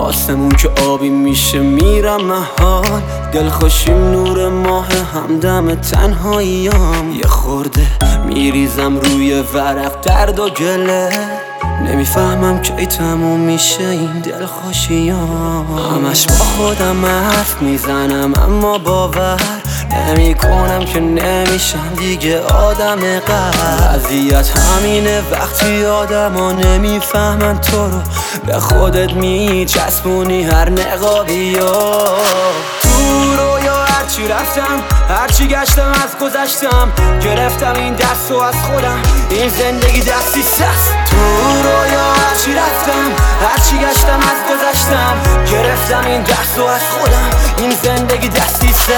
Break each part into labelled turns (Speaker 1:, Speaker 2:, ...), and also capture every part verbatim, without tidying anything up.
Speaker 1: آسمون که آبی میشه میرم محال، دلخوشیم نور ماه همدم تنهاییام. یه خورده میریزم روی ورق درد و گله، نمیفهمم کی تموم میشه این دلخوشیام. همش با خودم حرف میزنم اما باور نمی کنم که نمیشم دیگه آدم قبل. اذیت همینه وقتی آدم ها نمیفهمن تو رو، به خودت میچسبونی هر نقابی ها. تو رویا هرچی رفتم، هرچی گشتم از گذشتم، گرفتم این دست و از خودم، این زندگی دستی سست. تو رویا هرچی رفتم، هرچی گشتم از گذشتم، گرفتم این دست و از خودم، این زندگی دستی سست.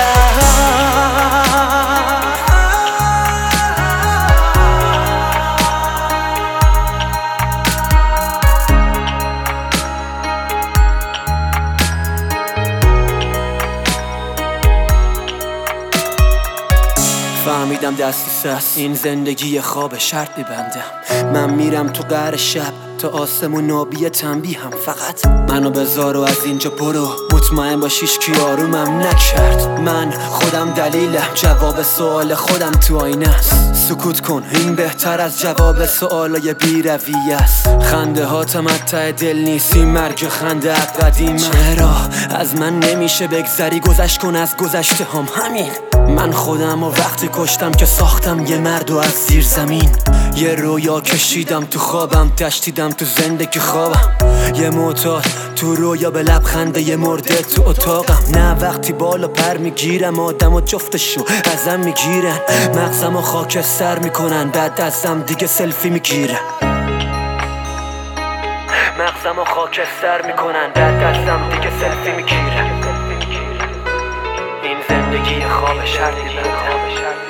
Speaker 1: فهمیدم دستی سست، این زندگی خواب شرط میبندم. من میرم تو قعر شب تا آسمون نابی تنبیهم، فقط منو بذار و از اینجا برو، مطمئن باشیش کی آرومم نکرد. من خودم دلیلم، جواب سوال خودم تو آینه است. سکوت کن این بهتر از جواب سوالای بی رویه است. خنده هاتم از ته دل نیست، این مرگ خنده قدیمه. چرا از من نمیشه بگذری، گذشت کن از گذشته هم. همین من خودم و وقتی کشتم که ساختم یه مرد و از زیر زمین. یه رویا کشیدم تو خوابم، تشتیدم تو زندگی خوابم. یه معتاد تو رویا به لبخنده یه مرده تو اتاقم. نه وقتی بالا پر میگیرم آدم و جفتشو ازم میگیرن، مغزم و خاکستر میکنن، بعد ازم دیگه سلفی میگیرن. مغزم و خاکستر میکنن، بعد ازم دیگه سلفی میگیرن. این زندگی خواب شرطی بندم.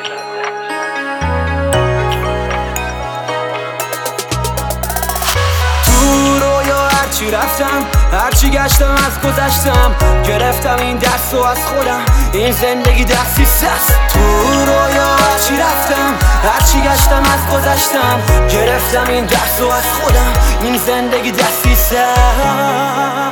Speaker 1: هرچی رفتم، هرچی گشتم از گذشتم، گرفتم این درس و از خودم، این زندگی دستی سست. تو رویا هرچی رفتم، هرچی گشتم از گذشتم، گرفتم این درس و از خودم، این زندگی دستی سست.